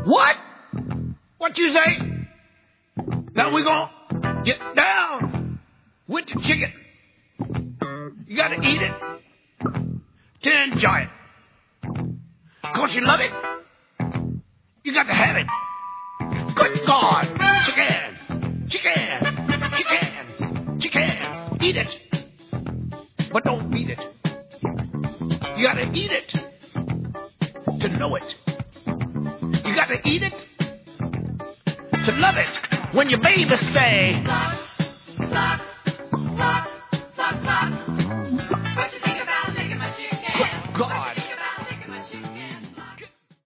What? What you say? Now we're gonna get down with the chicken. You gotta eat it to enjoy it. 'Cause you love it, you got to have it. Good God! Chicken! Chicken! Chicken! Chicken! Eat it! But don't beat it. You gotta eat it to know it. You gotta eat it to love it. When your baby say,